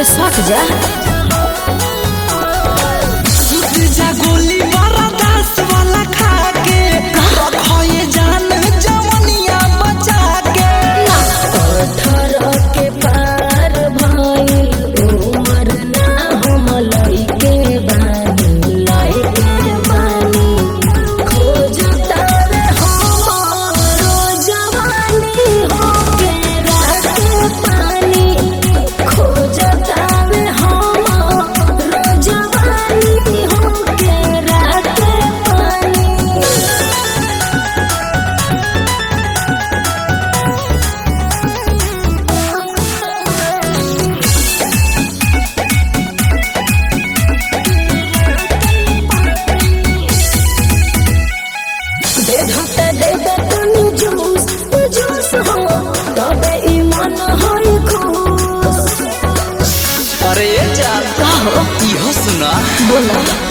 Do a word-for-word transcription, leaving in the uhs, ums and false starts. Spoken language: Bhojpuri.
सट जा सुत जा गोली मारा दास वाला खा के रखोए जान जवनिया बचा के पत्थर के पार भइल उमर ना हम लइके बानी लइके बानी खोजता रे हमरो जवानी होके रात पानी खोजता रे हमरो जवानी होके रात पानी दे धते दे दे तनी जूस जूस हो तबे ईमान होई खुश। अरे ये जान का हो इहो सुना बोला